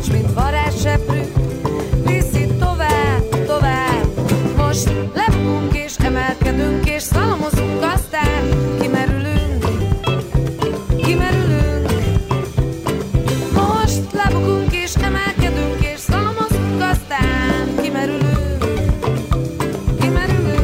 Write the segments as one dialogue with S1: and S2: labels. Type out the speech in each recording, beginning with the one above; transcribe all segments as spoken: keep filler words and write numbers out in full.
S1: s mint varázsseprű viszi tovább, tovább. Most lebukunk és emelkedünk és szalmozunk, aztán kimerülünk, kimerülünk. Most lebukunk és emelkedünk és szalmozunk, aztán kimerülünk, kimerülünk.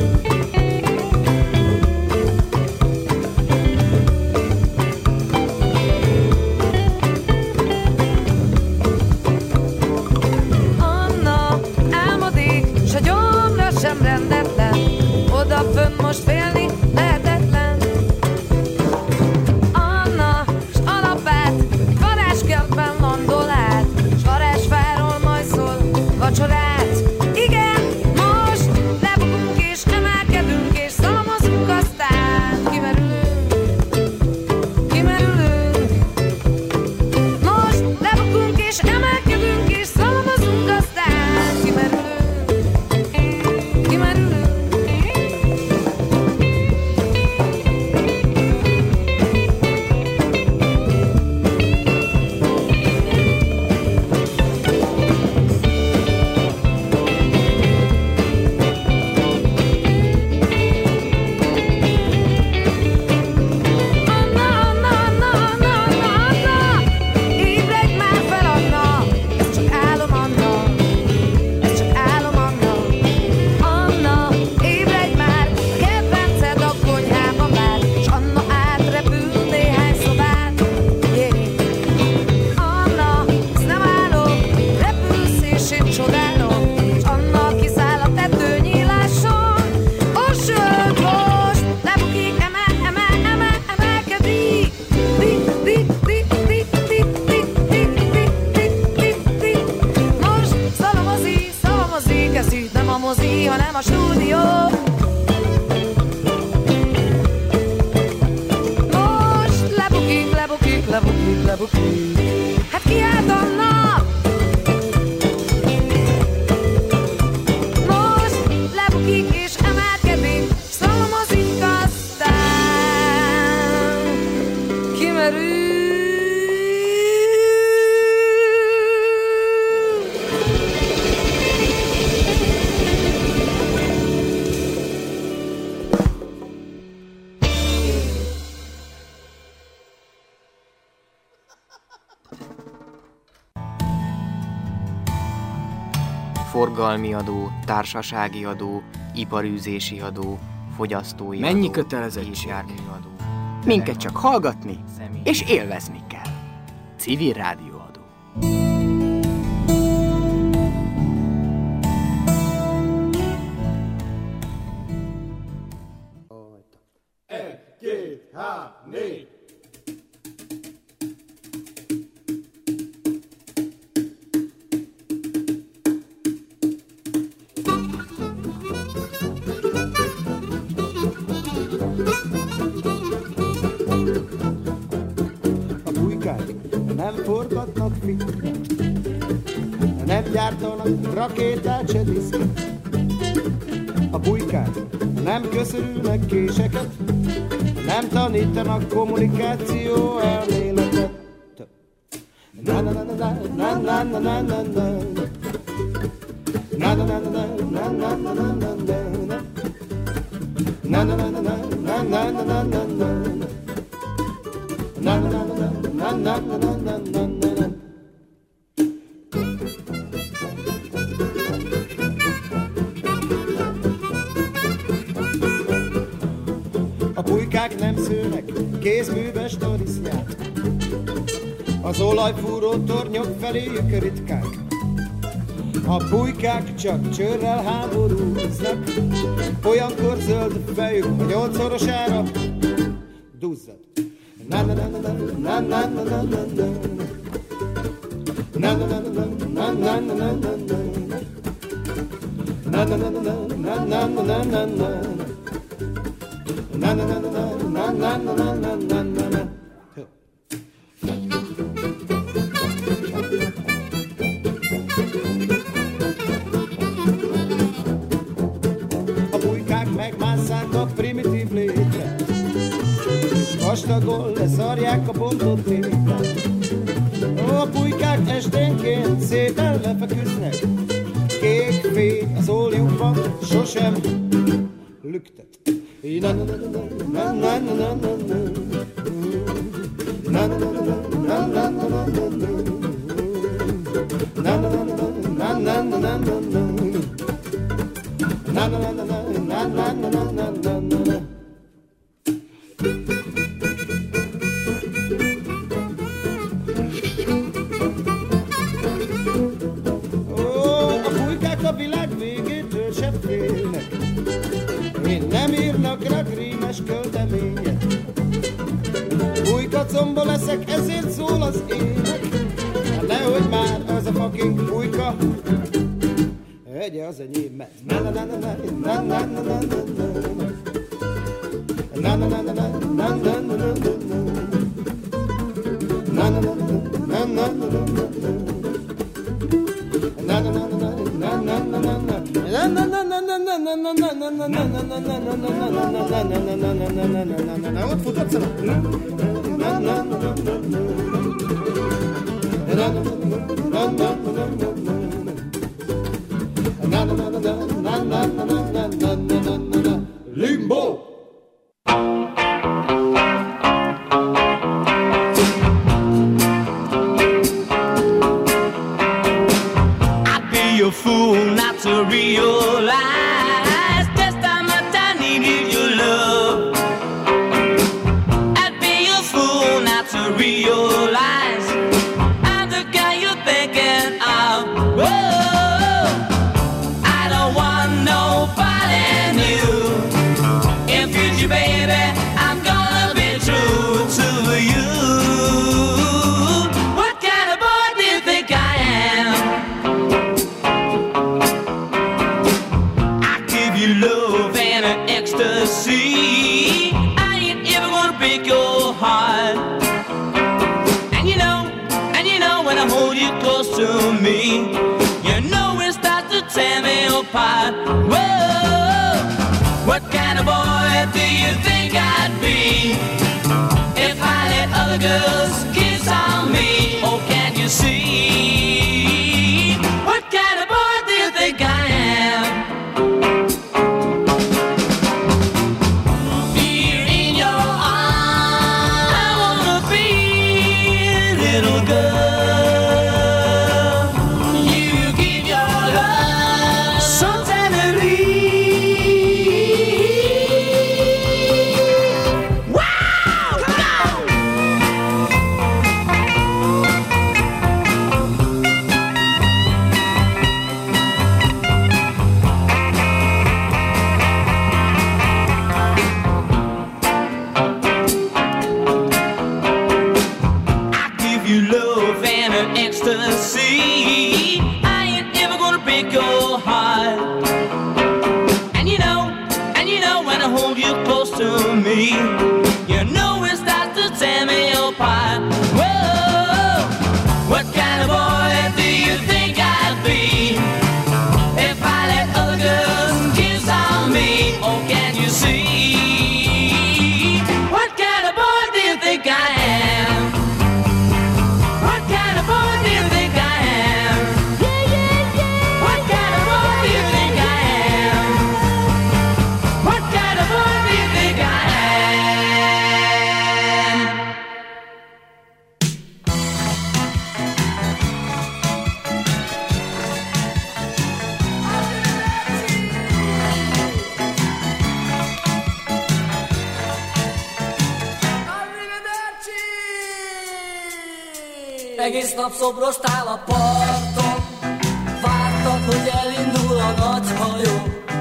S1: Anna álmodik, s a gyomra sem rendetlen, odafönn most félni lehetetlen. Anna s alapát varázskertben landol át, s varázsfáról majszol vacsorát. Igen, most lebukunk és emelkedünk és szalmazunk, aztán kimerülünk, kimerülünk. Most lebukunk és emelkedünk és szalmazunk, aztán kimerülünk, kimerülünk. Anna, Anna, Anna, Anna, Anna, Anna, ébredj már fel, Anna, ez csak álom, Anna, ez csak álom, Anna. Anna, ébredj már, a kedvenced a konyhában vár, s Anna átrepül néhány szobán. Yeah. Anna, ez nem álom, repülsz és én csodálom, s Anna kiszáll a tetőnyíláson. Osöld most, lebukik, emel, emel, emel, emelkedik. Dik, dik, dik, dik, dik, dik, dik, dik, dik, dik, dik. Most szalamozik, szalamozik, ez itt nem a mozi, hanem a stúdió. Most lebukik, lebukik, lebukik, lebukik. Hát kiállt Anna! Most lebukik és emelkedik, szalmozik, aztán kimerül.
S2: Forgalmi adó, társasági adó, iparűzési adó, fogyasztói
S3: Mennyi
S2: adó,
S3: kötelezettség?
S2: gépjárműadó.
S3: Minket csak hallgatni
S2: Személy-
S3: és élvezni kell. Civil rádióadó.
S4: A bujkák nem forgatnak filmet, nem gyártanak rakétát se diszket. A bujkák nem köszörülnek késeket, nem tanítanak kommunikáció elméletet. Na na na na na na na na na na. Na na na na na na na na na na. Na na na na na na na na na na. Na na na na na na na na na na. A pulykák nem szőnek kézműves tarisznyát, az olajfúró tornyok feléjük ritkák. A pulykák csak csőrrel háborúznak, olyankor zöld fejük a nyolcszorosára duzzad. Na na na na na na na na na na. Na na na na na na na na na na. Na na na na na na na na na na. Na na na na na na na na na na na na. A pulykák megmásszák a primitív létre, vastagon leszarják a bontott témát. A pulykák esténként szépen lefeküdnek, kék fény az óljukban sosem lüktet. Na na na na na na na na na na na na na na na na. A világ végétől sem félnek, én nem írnak rá grímes költeményet. Pulykacombol leszek, ezért szól az ének. Hát nehogy már az a fucking pulyka egye az enyém, mert na na na na na na na na na na na na na na na na na na ott futott szana. Limbo!
S5: I'd be a fool not to realize just how much I needed your love. I'd be a fool not to realize I'm the guy you're thinking of. Whoa, I don't want nobody new. In future, baby, I'm gonna be true to you. What kind of boy do you think I am? I give you love and an ecstasy. I ain't ever gonna break your heart. And you know, and you know when I hold you close to me, you know it starts to tear me apart. Whoa, what kind of boy do you think I'd be if I let other girls kiss on me? Oh, can't you see? What kind of boy do you think I am? Here in your arms, I wanna be a little girl. You give your love so tenderly. Wow, go! I give you love and an ecstasy. I ain't ever gonna break your heart. And you know, and you know when I hold you close to me, you know it starts to tear me apart. Whoa, what kind of boy do you think I'd be if I let other girls kiss on me? Oh, can you see? What kind of boy do you think I am? What kind of boy do you think I am? Yeah, yeah, yeah. What kind of boy do you think I am? What kind of boy do you think I am?
S6: Egész nap szobrostál a parton, vártad, hogy elindul a nagy hajó.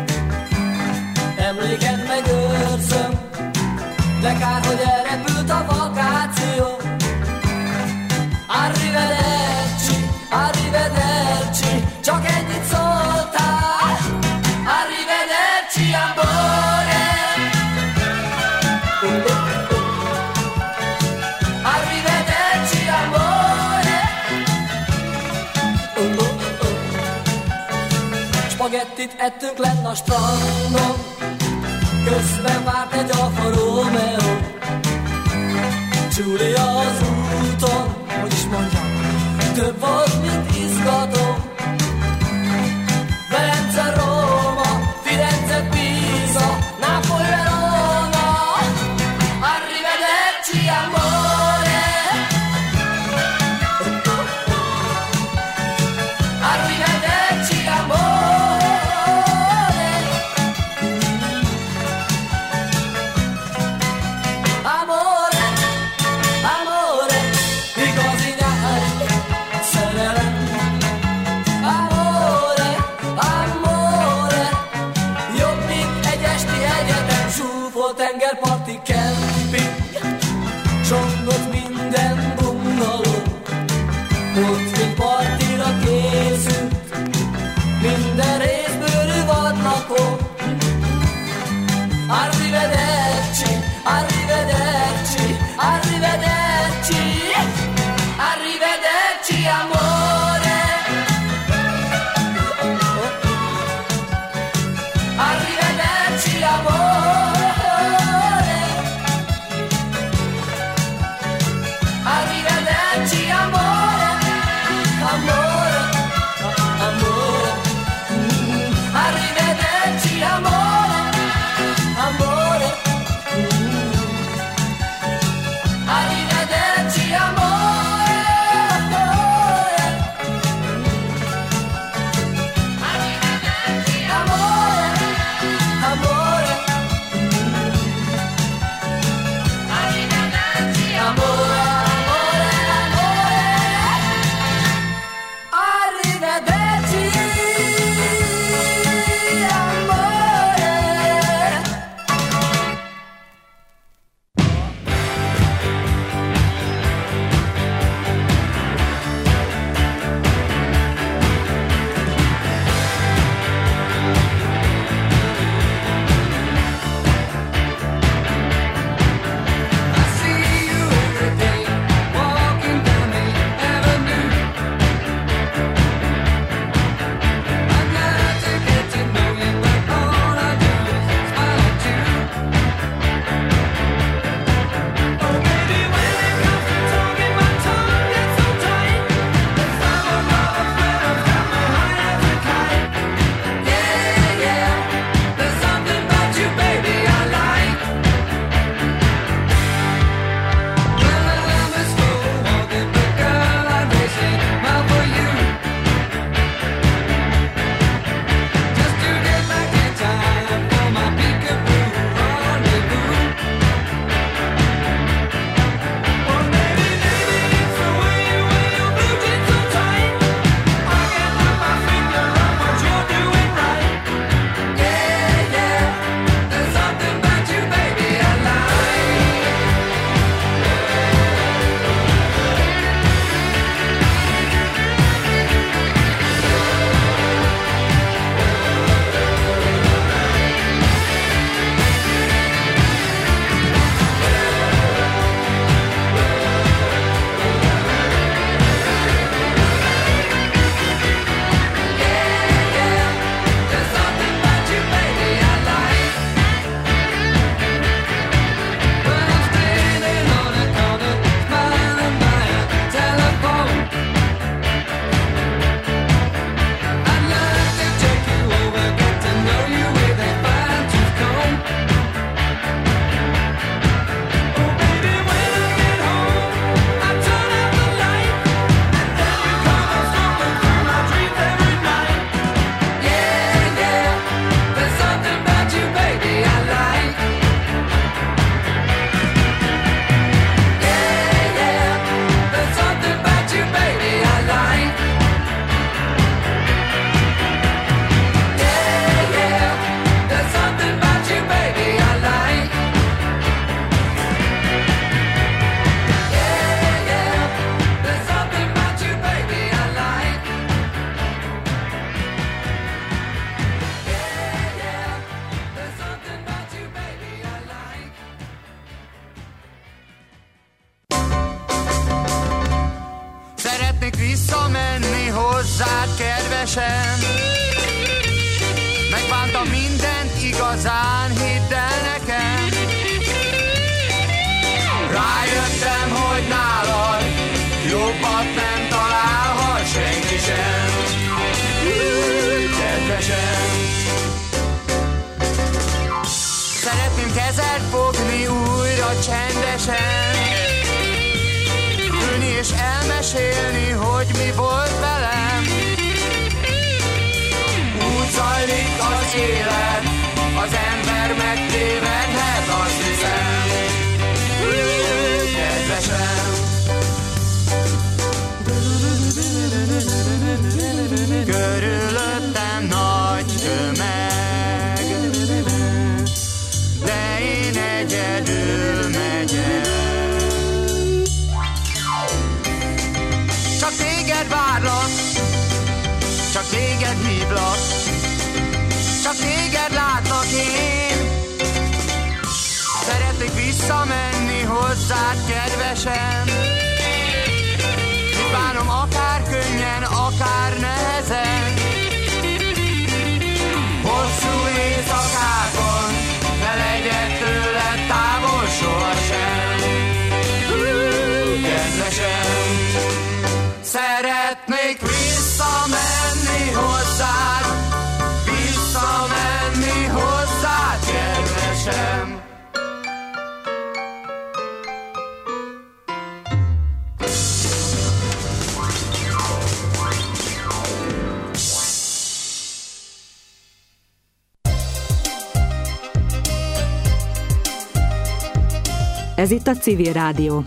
S6: Emléked megőrzöm, de kár, hogy elrepült a vakáció. Arrivederci, arrivederci, csak ennyit szóltál. Arrivederci, amore. Arrivederci, amore. Spagettit ettünk lenn a strandon, közben várt egy Alfa Romeo. Giulia az úton, hogy is mondjam, több volt, mint izgatom. Velence, Róma, Firenze, Pisa, Napoli, Verona, arrivederci amore, arrivederci amore, amore, amore, igazi nyári szerelem. Amore, amore, jobb, mint egy esti egyetem, zsúfolt tengerparti kemping, csongott minden bungaló, ott, mint partira készült, minden részbőrű vadlakó. Arrivederci, arrivederci, arrivederci, arrivederci amore, arrivederci amore, arrivederci amore, amore, amore, mm, arrivederci amore, amore, mm, arrivederci amore, amore, arrivederci amore, amore, arrivederci amore, amore, amore, arrivederci amore.
S7: Visszamenni hozzád kedvesen, megváltam mindent igazán, hidd el nekem. Rájöttem, hogy nálad jobbat nem talál. kedvesen, ülni és elmesélni, hogy mi volt velem. Úgy zajlik az élet, az ember megtévedhet, azt hiszem, kedvesen. Körülöttem nagy tömeg, de én egyedül megyek. Csak téged várlak, csak téged hívlak, csak téged látlak én. Szeretnék visszamenni hozzád, kedvesem. Mit bánom akár könnyen, akár nehezen. Hosszú éjszakákon ne legyek tőled távol sohasem. Kedvesem, szeretnék visszamenni hozzád, visszamenni hozzád, kedvesem.
S8: Ez itt a Civil Rádió.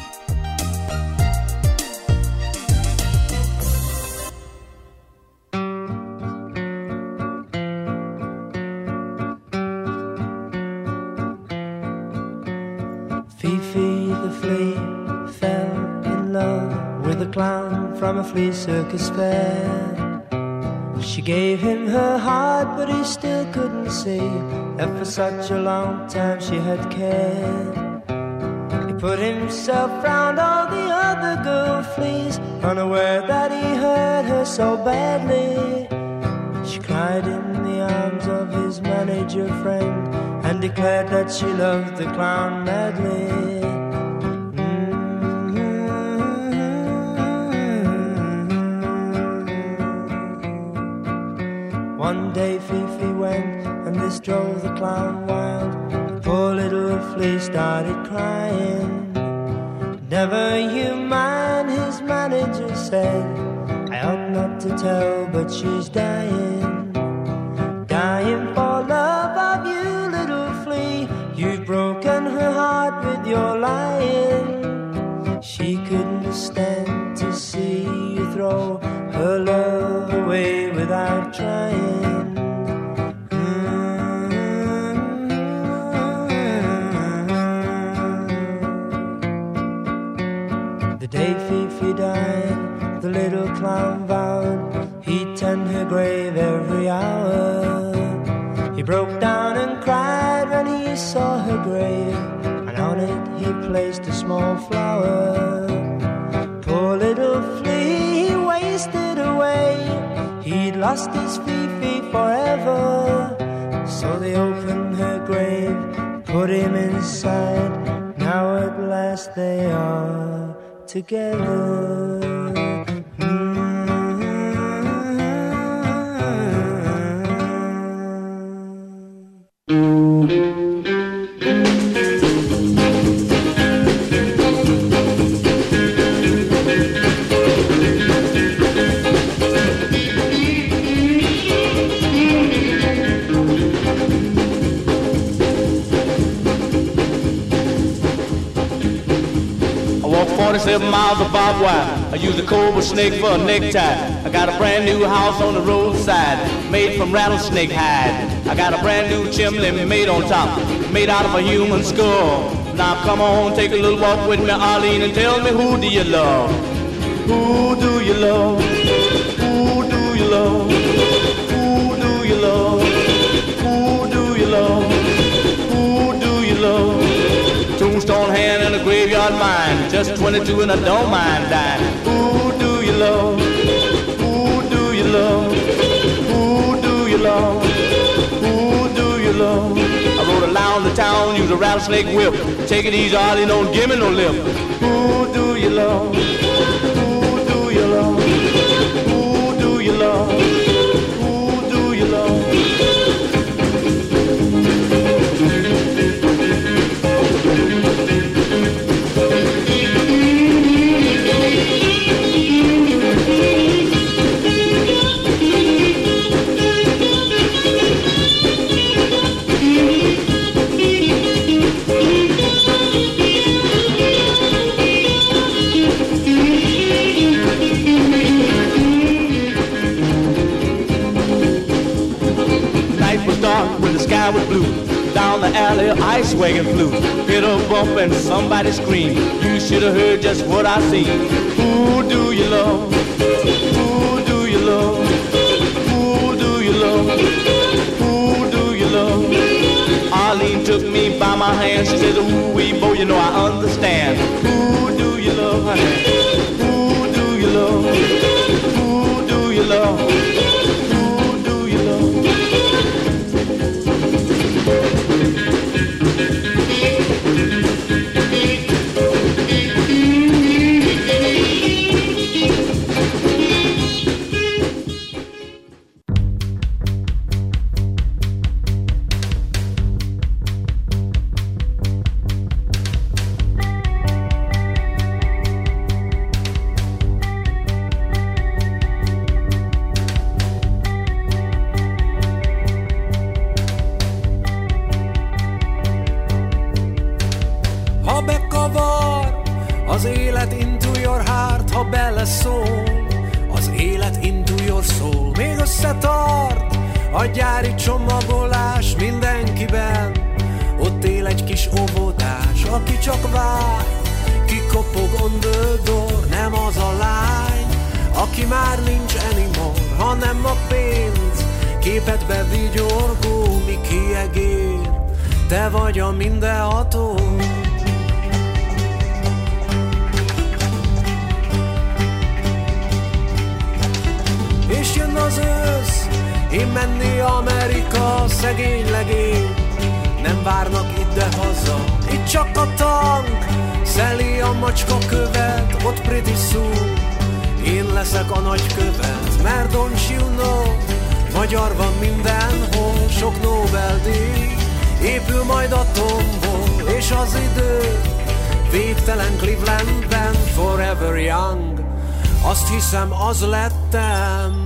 S9: Fifi the flea fell in love with a clown from a flea circus fair. She gave him her heart, but he still couldn't see that for such a long time she had cared. Put himself round all the other girl fleas, unaware that he hurt her so badly. She cried in the arms of his manager friend and declared that she loved the clown madly. Mm-hmm. One day Fifi went and this drove the clown wild. Poor little flea started crying. Never you mind, his manager said. I ought not to tell, but she's dying. Dying for love of you, little flea. You've broken her heart with your lying. She couldn't stand to see you throw her love away without trying. The day Fifi died, the little clown vowed he'd tend her grave every hour. He broke down and cried when he saw her grave, and on it he placed a small flower. Poor little flea, he wasted away. He'd lost his Fifi forever. So they opened her grave, put him inside. Now at last they are together.
S5: forty-seven miles of barbed wire. I use a cobra snake for a necktie. I got a brand new house on the roadside, made from rattlesnake hide. I got a brand new chimney made on top, made out of a human skull. Now come on, take a little walk with me, Arlene, and tell me, who do you love? Who do you love? Who do you love? Who do you love? Who do you love? Who do you love? Tombstone hand and a graveyard mine, just twenty-two and I don't mind dying. Who do you love? Who do you love? Who do you love? Who do you love? I rode around the town, use a rattlesnake whip. Take it easy, Arlie, don't give me no lip. Who do you love? Who do you love? Who do you love? Who do you love? down with blues. Down the alley, ice wagon flew. Hit a bump and somebody screamed. You should have heard just what I seen. Who do you love? Who do you love? Who do you love? Who do you love? Arlene took me by my hand. She says, ooh, wee, boy, you know I understand. Who do you love, honey? Who do you love? Who do you love? Who do you love?
S10: Azt hiszem, az lettem.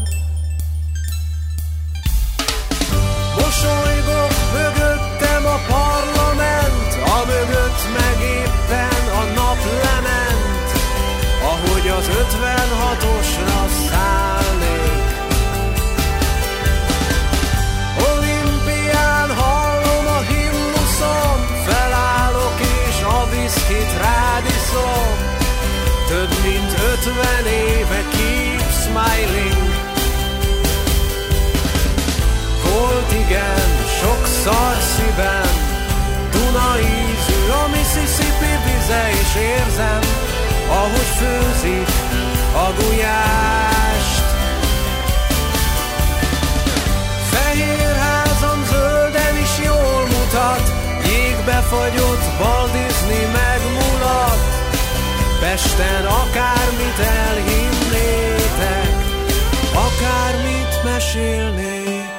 S10: Mosolygok, mögöttem a parlament, a mögött meg éppen a nap lement, ahogy az ötvenhatosra szállnék. Olimpián hallom a himnuszom, felállok és a viszkit rádiszom. Több mint ötven éve keep smiling. Volt igen, sok szar szívem, Duna ízű a Mississippi vize, és érzem, ahogy főzik a gulyást. Fehérházam zölden is jól mutat, jégbe fagyott Walt Disney megmulat. Pesten akármit elhinnétek, akármit mesélnék.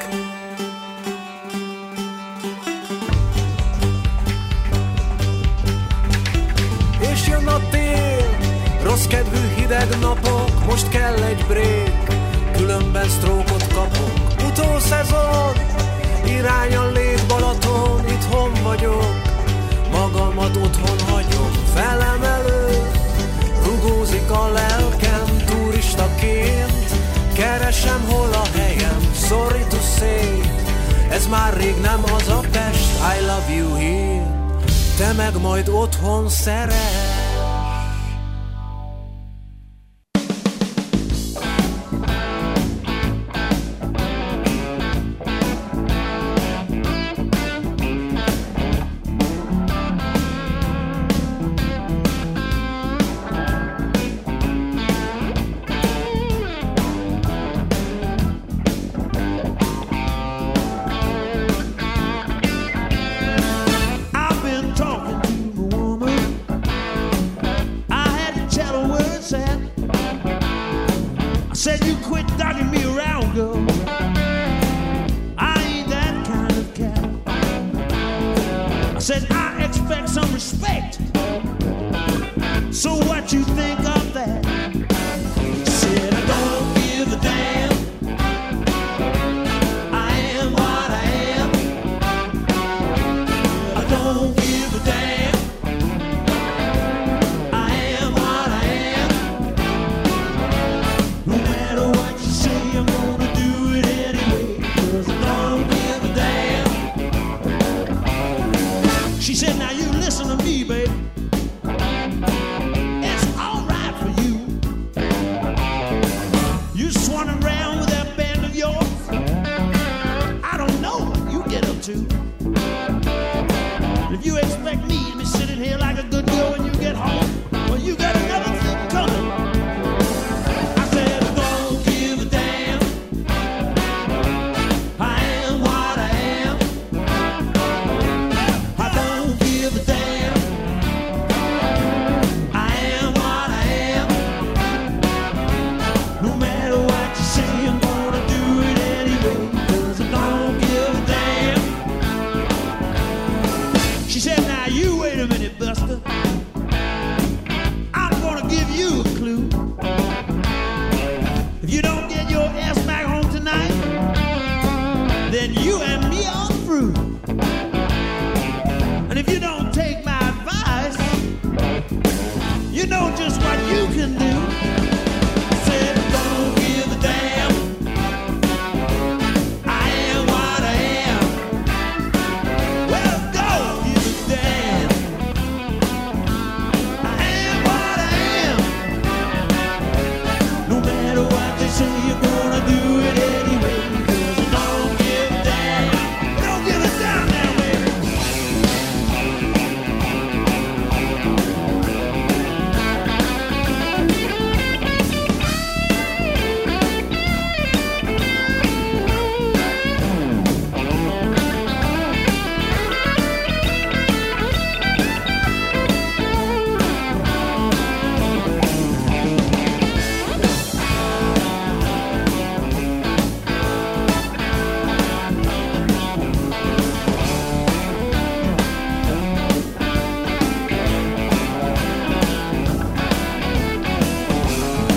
S10: És jön a tél, rossz kedvű hideg napok, most kell egy break, különben sztrókot kapok. Utószezon, irány a Lét Balaton, itthon vagyok, magamat otthon hagyom, felemelő. Rugózik a lelkem turistaként, keresem hol a helyem, sorry to say, ez már rég nem az a Pest, I love you here, te meg majd otthon szeress.
S11: No matter what you say, I'm gonna do
S5: you can do. Said don't give a damn. I am what I am. Well, don't give a damn. I am what I am. No matter what they say, you